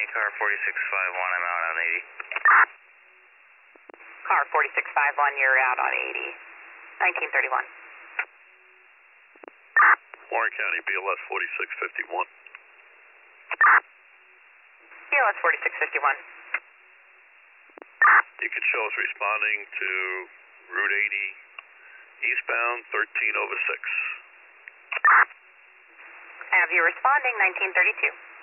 car 4651, I'm out on 80. Car 4651, you're out on 80. 1931. Warren County, BLS 4651. BLS 4651. You can show us responding to Route 80 eastbound 13 over 6. Have you responding 1932.